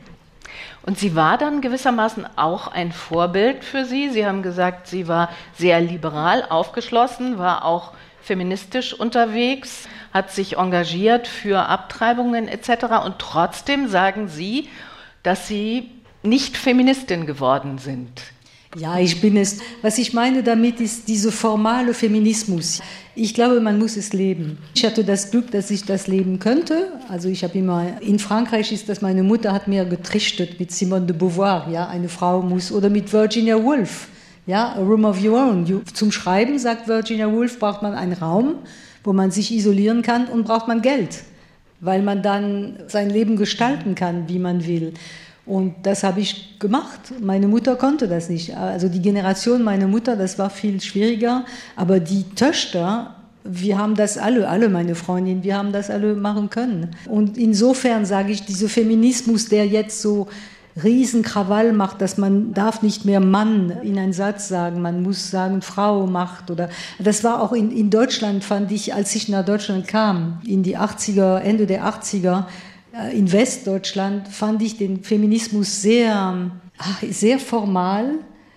Und sie war dann gewissermaßen auch ein Vorbild für Sie. Sie haben gesagt, sie war sehr liberal aufgeschlossen, war auch feministisch unterwegs, hat sich engagiert für Abtreibungen et cetera. Und trotzdem sagen Sie, dass Sie nicht Feministin geworden sind. Ja, ich bin es. Was ich meine damit ist dieser formale Feminismus. Ich glaube, man muss es leben. Ich hatte das Glück, dass ich das leben könnte. Also ich habe immer, in Frankreich ist das, meine Mutter hat mir getrichtert mit Simone de Beauvoir, ja, eine Frau muss, oder mit Virginia Woolf, ja, A Room of Your Own. Zum Schreiben, sagt Virginia Woolf, braucht man einen Raum, wo man sich isolieren kann, und braucht man Geld, weil man dann sein Leben gestalten kann, wie man will. Und das habe ich gemacht. Meine Mutter konnte das nicht. Also die Generation meiner Mutter, das war viel schwieriger. Aber die Töchter, wir haben das alle, alle meine Freundinnen, wir haben das alle machen können. Und insofern sage ich, dieser Feminismus, der jetzt so riesen Krawall macht, dass man darf nicht mehr Mann in einen Satz sagen, man muss sagen Frau macht. Oder das war auch in, in Deutschland, fand ich, als ich nach Deutschland kam, in die achtziger, Ende der achtziger, in Westdeutschland, fand ich den Feminismus sehr, sehr formal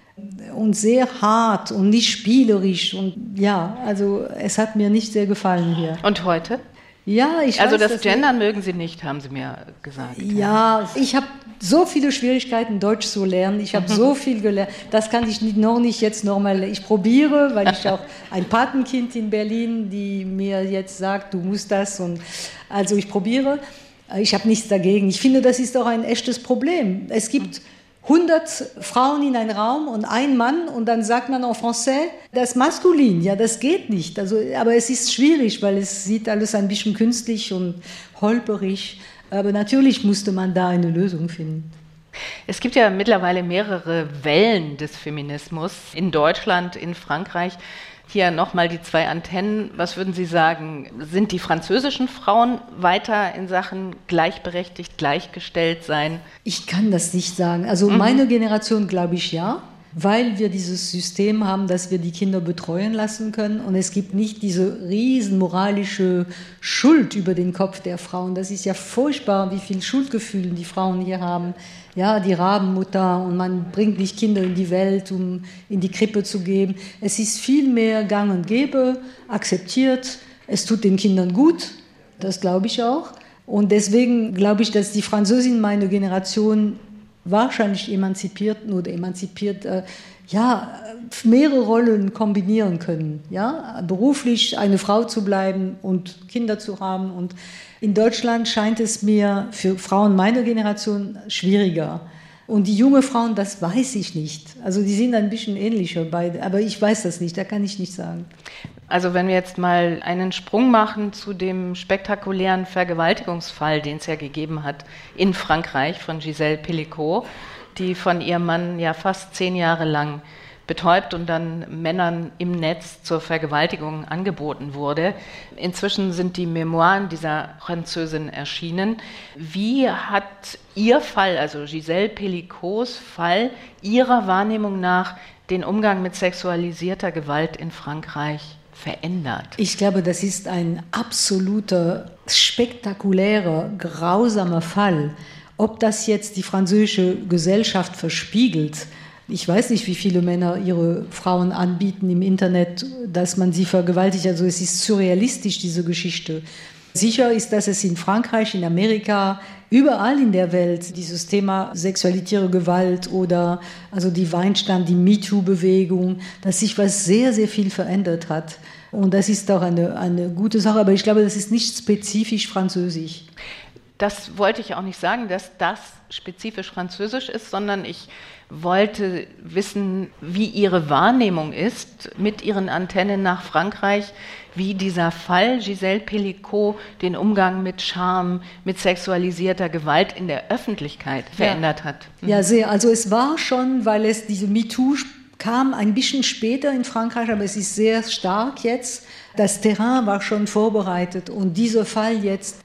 und sehr hart und nicht spielerisch. Und ja, also es hat mir nicht sehr gefallen hier. Und heute? Ja, ich also weiß, das Gendern mögen Sie nicht, haben Sie mir gesagt. Ja, ich habe so viele Schwierigkeiten, Deutsch zu lernen. Ich habe so viel gelernt. Das kann ich nicht, noch nicht jetzt nochmal. Ich probiere, weil ich auch ein Patenkind in Berlin, die mir jetzt sagt, du musst das. Und also ich probiere. Ich habe nichts dagegen. Ich finde, das ist auch ein echtes Problem. Es gibt hundert Frauen in einem Raum und ein Mann, und dann sagt man en français, das maskulin. Ja, das geht nicht. Also, aber es ist schwierig, weil es sieht alles ein bisschen künstlich und holperig. Aber natürlich musste man da eine Lösung finden. Es gibt ja mittlerweile mehrere Wellen des Feminismus in Deutschland, in Frankreich. Hier nochmal die zwei Antennen. Was würden Sie sagen, sind die französischen Frauen weiter in Sachen gleichberechtigt, gleichgestellt sein? Ich kann das nicht sagen. Also mhm. meine Generation glaube ich ja, weil wir dieses System haben, dass wir die Kinder betreuen lassen können, und es gibt nicht diese riesen moralische Schuld über den Kopf der Frauen. Das ist ja furchtbar, wie viel Schuldgefühle die Frauen hier haben. Ja, die Rabenmutter, und man bringt nicht Kinder in die Welt, um in die Krippe zu geben. Es ist viel mehr gang und gäbe, akzeptiert. Es tut den Kindern gut, das glaube ich auch. Und deswegen glaube ich, dass die Französinnen meiner Generation wahrscheinlich emanzipierten oder emanzipiert, äh, ja, mehrere Rollen kombinieren können. Ja, beruflich eine Frau zu bleiben und Kinder zu haben. Und in Deutschland scheint es mir für Frauen meiner Generation schwieriger. Und die jungen Frauen, das weiß ich nicht. Also die sind ein bisschen ähnlicher beide, aber ich weiß das nicht, da kann ich nicht sagen. Also wenn wir jetzt mal einen Sprung machen zu dem spektakulären Vergewaltigungsfall, den es ja gegeben hat in Frankreich von Gisèle Pelicot, die von ihrem Mann ja fast zehn Jahre lang betäubt und dann Männern im Netz zur Vergewaltigung angeboten wurde. Inzwischen sind die Memoiren dieser Französin erschienen. Wie hat Ihr Fall, also Gisèle Pelicots Fall, Ihrer Wahrnehmung nach den Umgang mit sexualisierter Gewalt in Frankreich verändert? Ich glaube, das ist ein absoluter, spektakulärer, grausamer Fall. Ob das jetzt die französische Gesellschaft verspiegelt, ich weiß nicht, wie viele Männer ihre Frauen anbieten im Internet, dass man sie vergewaltigt. Also es ist surrealistisch, diese Geschichte. Sicher ist, dass es in Frankreich, in Amerika, überall in der Welt dieses Thema sexualitäre Gewalt oder also die Weinstand, die MeToo-Bewegung, dass sich was sehr, sehr viel verändert hat. Und das ist auch eine, eine gute Sache, aber ich glaube, das ist nicht spezifisch französisch. Das wollte ich auch nicht sagen, dass das spezifisch französisch ist, sondern ich wollte wissen, wie Ihre Wahrnehmung ist mit Ihren Antennen nach Frankreich, wie dieser Fall Gisèle Pelicot den Umgang mit Scham, mit sexualisierter Gewalt in der Öffentlichkeit verändert ja. hat. Mhm. Ja, sehr. Also es war schon, weil es diese MeToo kam ein bisschen später in Frankreich, aber es ist sehr stark jetzt. Das Terrain war schon vorbereitet und dieser Fall jetzt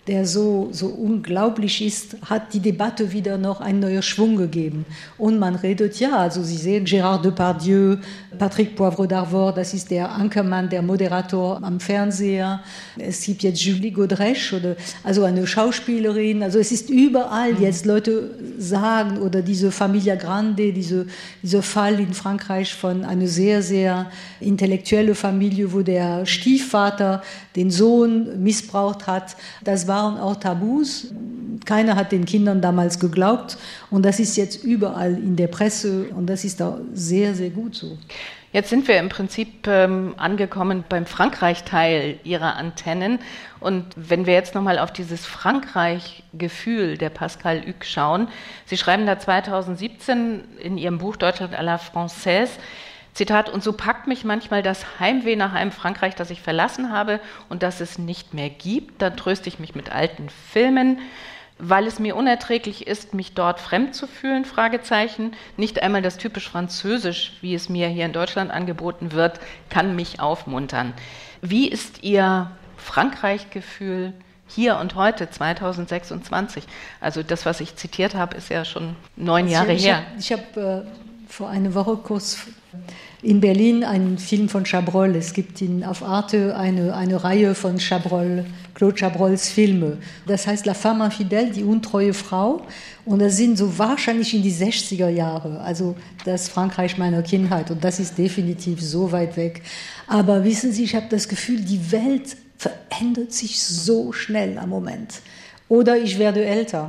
der so, so unglaublich ist, hat die Debatte wieder noch einen neuen Schwung gegeben. Und man redet, ja, also Sie sehen Gérard Depardieu, Patrick Poivre d'Arvor, das ist der Ankermann, der Moderator am Fernseher. Es gibt jetzt Julie Godrèche, oder, also eine Schauspielerin. Also es ist überall mhm. jetzt Leute sagen, oder diese Familia Grande, diese, dieser Fall in Frankreich von einer sehr, sehr intellektuellen Familie, wo der Stiefvater den Sohn missbraucht hat. Das waren auch Tabus. Keiner hat den Kindern damals geglaubt. Und das ist jetzt überall in der Presse. Und das ist auch sehr, sehr gut so. Jetzt sind wir im Prinzip ähm, angekommen beim Frankreich-Teil Ihrer Antennen. Und wenn wir jetzt nochmal auf dieses Frankreich-Gefühl der Pascal Huck schauen, Sie schreiben da zweitausendsiebzehn in Ihrem Buch Deutschland à la Française, Zitat, und so packt mich manchmal das Heimweh nach einem Frankreich, das ich verlassen habe und das es nicht mehr gibt. Dann tröste ich mich mit alten Filmen, weil es mir unerträglich ist, mich dort fremd zu fühlen, Fragezeichen. Nicht einmal das typisch Französisch, wie es mir hier in Deutschland angeboten wird, kann mich aufmuntern. Wie ist Ihr Frankreich-Gefühl hier und heute, zweitausendsechsundzwanzig? Also das, was ich zitiert habe, ist ja schon neun Jahre ich her. Ich habe hab, äh, vor einer Woche kurz in Berlin einen Film von Chabrol. Es gibt in, auf Arte eine, eine Reihe von Chabrol, Claude Chabrols Filme. Das heißt La Femme Infidèle, die untreue Frau. Und das sind so wahrscheinlich in die sechziger Jahre, also das Frankreich meiner Kindheit. Und das ist definitiv so weit weg. Aber wissen Sie, ich habe das Gefühl, die Welt verändert sich so schnell am Moment. Oder ich werde älter.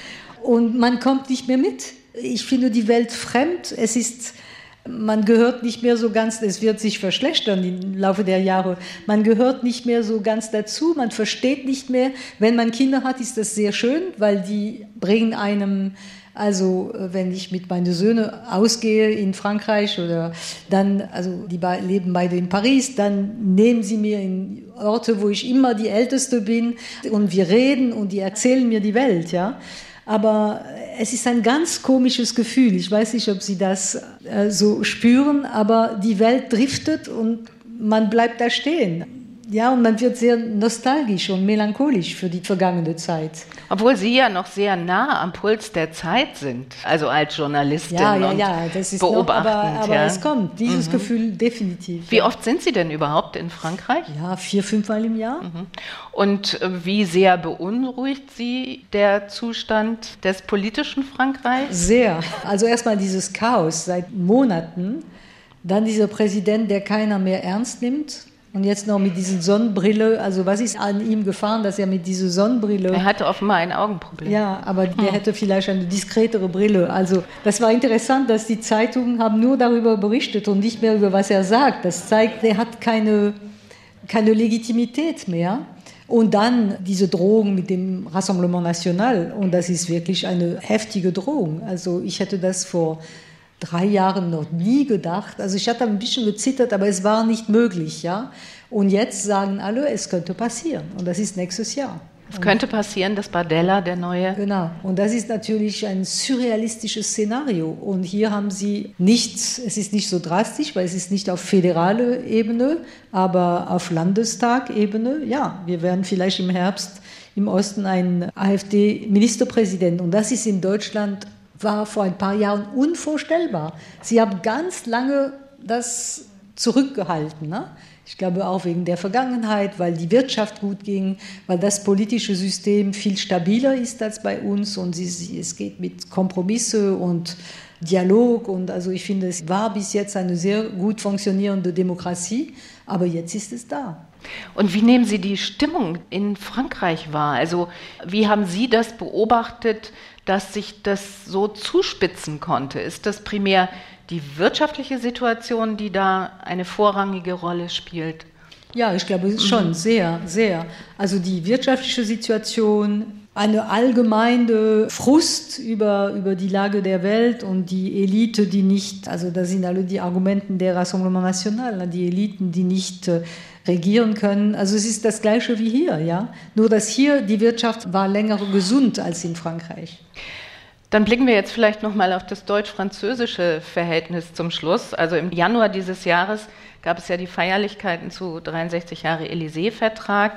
Und man kommt nicht mehr mit. Ich finde die Welt fremd. Es ist... Man gehört nicht mehr so ganz, es wird sich verschlechtern im Laufe der Jahre, man gehört nicht mehr so ganz dazu, man versteht nicht mehr. Wenn man Kinder hat, ist das sehr schön, weil die bringen einem, also wenn ich mit meinen Söhnen ausgehe in Frankreich oder dann, also die leben beide in Paris, dann nehmen sie mir in Orte, wo ich immer die Älteste bin und wir reden und die erzählen mir die Welt, ja. Aber es ist ein ganz komisches Gefühl. Ich weiß nicht, ob Sie das äh, so spüren, aber die Welt driftet und man bleibt da stehen. Ja, und man wird sehr nostalgisch und melancholisch für die vergangene Zeit. Obwohl Sie ja noch sehr nah am Puls der Zeit sind, also als Journalistin ja, ja, und ja, das ist beobachtend. Noch, aber aber ja. es kommt, dieses mhm. Gefühl definitiv. Wie ja. oft sind Sie denn überhaupt in Frankreich? Ja, vier, fünfmal im Jahr. Mhm. Und wie sehr beunruhigt Sie der Zustand des politischen Frankreichs? Sehr. Also erstmal dieses Chaos seit Monaten, dann dieser Präsident, der keiner mehr ernst nimmt. Und jetzt noch mit dieser Sonnenbrille, also was ist an ihm gefahren, dass er mit dieser Sonnenbrille... Er hatte offenbar ein Augenproblem. Ja, aber der hm. hätte vielleicht eine diskretere Brille. Also das war interessant, dass die Zeitungen haben nur darüber berichtet und nicht mehr über was er sagt. Das zeigt, er hat keine, keine Legitimität mehr. Und dann diese Drohung mit dem Rassemblement National. Und das ist wirklich eine heftige Drohung. Also ich hätte das vor... drei Jahren noch nie gedacht. Also ich hatte ein bisschen gezittert, aber es war nicht möglich, ja. Und jetzt sagen alle, es könnte passieren. Und das ist nächstes Jahr. Es könnte passieren, dass Bardella der neue... Genau. Und das ist natürlich ein surrealistisches Szenario. Und hier haben Sie nichts, es ist nicht so drastisch, weil es ist nicht auf föderaler Ebene, aber auf Landestagebene. Ja, wir werden vielleicht im Herbst im Osten einen AfD-Ministerpräsidenten. Und das ist in Deutschland war vor ein paar Jahren unvorstellbar. Sie haben ganz lange das zurückgehalten. Ne? Ich glaube auch wegen der Vergangenheit, weil die Wirtschaft gut ging, weil das politische System viel stabiler ist als bei uns und es geht mit Kompromisse und Dialog. Und also ich finde, es war bis jetzt eine sehr gut funktionierende Demokratie, aber jetzt ist es da. Und wie nehmen Sie die Stimmung in Frankreich wahr? Also wie haben Sie das beobachtet, dass sich das so zuspitzen konnte? Ist das primär die wirtschaftliche Situation, die da eine vorrangige Rolle spielt? Ja, ich glaube, es ist schon sehr, sehr. Also die wirtschaftliche Situation, eine allgemeine Frust über, über die Lage der Welt und die Elite, die nicht, also das sind alle die Argumenten der Rassemblement National, die Eliten, die nicht regieren können. Also es ist das Gleiche wie hier, ja. Nur dass hier die Wirtschaft war länger gesund als in Frankreich. Dann blicken wir jetzt vielleicht noch mal auf das deutsch-französische Verhältnis zum Schluss. Also im Januar dieses Jahres gab es ja die Feierlichkeiten zu dreiundsechzig Jahre Élysée-Vertrag.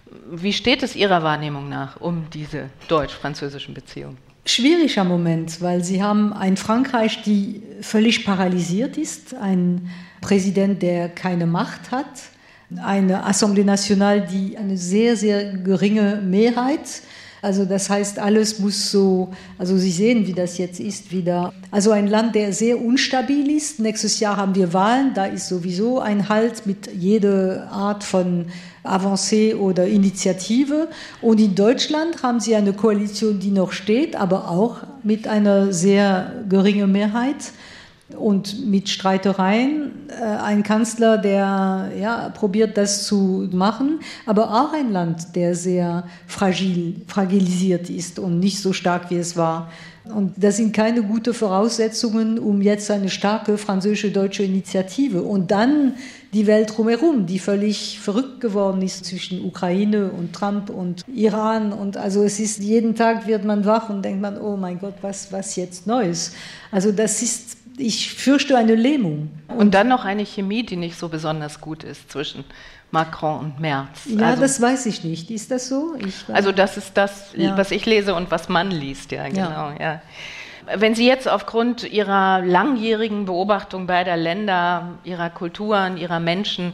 Wie steht es Ihrer Wahrnehmung nach um diese deutsch-französischen Beziehungen? Schwieriger Moment, weil Sie haben ein Frankreich, die völlig paralysiert ist, ein Präsident, der keine Macht hat, eine Assemblée nationale, die eine sehr, sehr geringe Mehrheit. Also das heißt, alles muss so, also Sie sehen, wie das jetzt ist wieder. Also ein Land, der sehr unstabil ist. Nächstes Jahr haben wir Wahlen, da ist sowieso ein Halt mit jeder Art von Avancée oder Initiative. Und in Deutschland haben Sie eine Koalition, die noch steht, aber auch mit einer sehr geringen Mehrheit. Und mit Streitereien, ein Kanzler, der ja, probiert, das zu machen, aber auch ein Land, der sehr fragil, fragilisiert ist und nicht so stark, wie es war. Und das sind keine guten Voraussetzungen, um jetzt eine starke französische-deutsche Initiative und dann die Welt drumherum, die völlig verrückt geworden ist zwischen Ukraine und Trump und Iran. Und also es ist, jeden Tag wird man wach und denkt man, oh mein Gott, was, was jetzt Neues? Also das ist, ich fürchte eine Lähmung. Und dann noch eine Chemie, die nicht so besonders gut ist zwischen Macron und Merz. Ja, also, das weiß ich nicht. Ist das so? Ich also das ist das, ja. was ich lese und was man liest, ja, genau. Ja. Ja. Wenn Sie jetzt aufgrund Ihrer langjährigen Beobachtung beider Länder, Ihrer Kulturen, Ihrer Menschen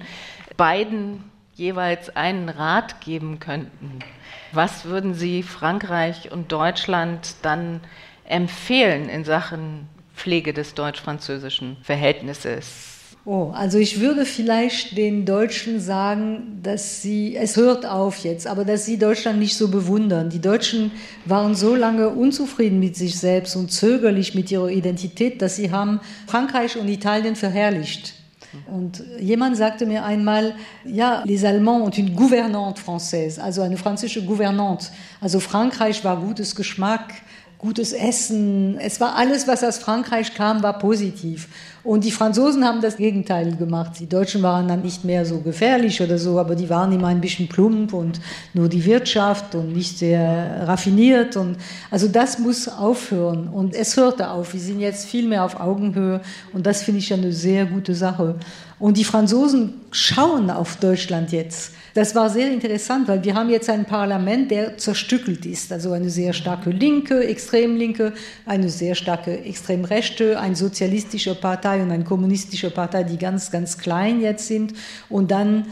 beiden jeweils einen Rat geben könnten, was würden Sie Frankreich und Deutschland dann empfehlen in Sachen Pflege des deutsch-französischen Verhältnisses? Oh, also ich würde vielleicht den Deutschen sagen, dass sie, es hört auf jetzt, aber dass sie Deutschland nicht so bewundern. Die Deutschen waren so lange unzufrieden mit sich selbst und zögerlich mit ihrer Identität, dass sie haben Frankreich und Italien verherrlicht. Und jemand sagte mir einmal, ja, les Allemands ont une gouvernante française, also eine französische Gouvernante. Also Frankreich war gutes Geschmack, gutes Essen. Es war alles, was aus Frankreich kam, war positiv. Und die Franzosen haben das Gegenteil gemacht. Die Deutschen waren dann nicht mehr so gefährlich oder so, aber die waren immer ein bisschen plump und nur die Wirtschaft und nicht sehr raffiniert. Und also das muss aufhören. Und es hörte auf. Wir sind jetzt viel mehr auf Augenhöhe und das finde ich eine sehr gute Sache. Und die Franzosen schauen auf Deutschland jetzt. Das war sehr interessant, weil wir haben jetzt ein Parlament, der zerstückelt ist. Also eine sehr starke Linke, Extremlinke, eine sehr starke Extremrechte, eine sozialistische Partei und eine kommunistische Partei, die ganz, ganz klein jetzt sind. Und dann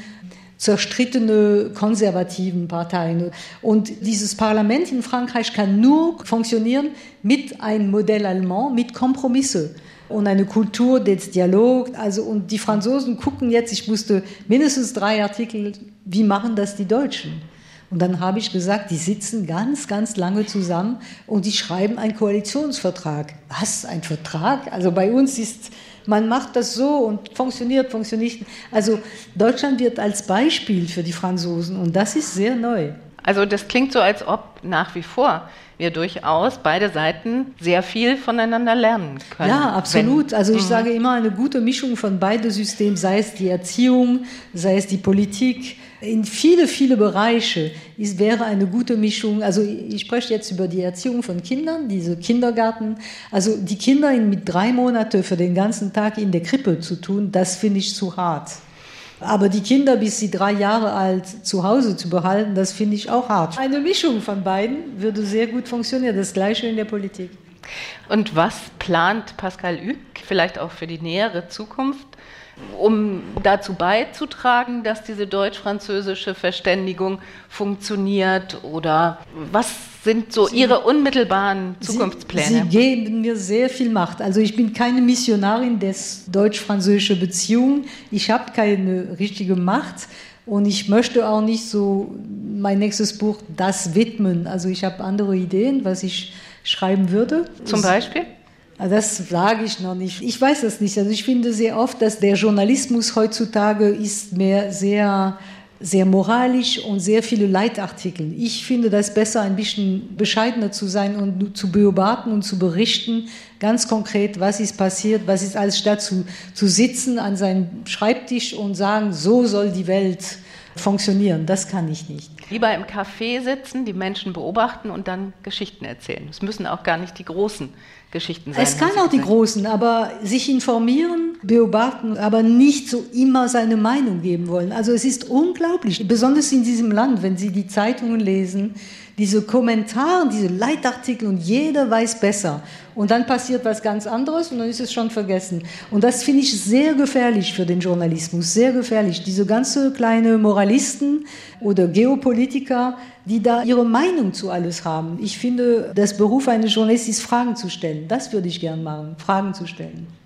zerstrittene konservativen Parteien. Und dieses Parlament in Frankreich kann nur funktionieren mit einem Modell Allemand, mit Kompromisse. Und eine Kultur des Dialogs. Also, und die Franzosen gucken jetzt, ich musste mindestens drei Artikel, wie machen das die Deutschen? Und dann habe ich gesagt, die sitzen ganz, ganz lange zusammen und die schreiben einen Koalitionsvertrag. Was, ein Vertrag? Also bei uns ist, man macht das so und funktioniert, funktioniert. Also Deutschland wird als Beispiel für die Franzosen und das ist sehr neu. Also das klingt so, als ob nach wie vor wir durchaus beide Seiten sehr viel voneinander lernen können. Ja, absolut. Wenn, also ich mhm. sage immer, eine gute Mischung von beiden Systemen, sei es die Erziehung, sei es die Politik, in viele, viele Bereiche ist, wäre eine gute Mischung. Also ich spreche jetzt über die Erziehung von Kindern, diese Kindergarten. Also die Kinder mit drei Monaten für den ganzen Tag in der Krippe zu tun, das finde ich zu hart. Aber die Kinder, bis sie drei Jahre alt zu Hause zu behalten, das finde ich auch hart. Eine Mischung von beiden würde sehr gut funktionieren, das Gleiche in der Politik. Und was plant Pascal Hugues, vielleicht auch für die nähere Zukunft, um dazu beizutragen, dass diese deutsch-französische Verständigung funktioniert? Oder was sind so Sie, Ihre unmittelbaren Zukunftspläne? Sie, Sie geben mir sehr viel Macht. Also ich bin keine Missionarin des deutsch-französischen Beziehungen. Ich habe keine richtige Macht und ich möchte auch nicht so mein nächstes Buch das widmen. Also ich habe andere Ideen, was ich schreiben würde. Zum Beispiel? Das sage ich noch nicht. Ich weiß das nicht. Also ich finde sehr oft, dass der Journalismus heutzutage ist mehr sehr, sehr moralisch und sehr viele Leitartikel. Ich finde das besser, ein bisschen bescheidener zu sein und zu beobachten und zu berichten, ganz konkret, was ist passiert, was ist alles, statt zu, zu sitzen an seinem Schreibtisch und sagen, so soll die Welt funktionieren. Das kann ich nicht. Lieber im Café sitzen, die Menschen beobachten und dann Geschichten erzählen. Es müssen auch gar nicht die großen Geschichten sein. Es kann auch die großen, aber sich informieren, beobachten, aber nicht so immer seine Meinung geben wollen. Also es ist unglaublich, besonders in diesem Land, wenn Sie die Zeitungen lesen, diese Kommentare, diese Leitartikel und jeder weiß besser. Und dann passiert was ganz anderes und dann ist es schon vergessen. Und das finde ich sehr gefährlich für den Journalismus, sehr gefährlich. Diese ganze kleine Moralisten oder Geopolitiker, die da ihre Meinung zu alles haben. Ich finde, das Beruf eines Journalisten ist, Fragen zu stellen. Das würde ich gern machen, Fragen zu stellen.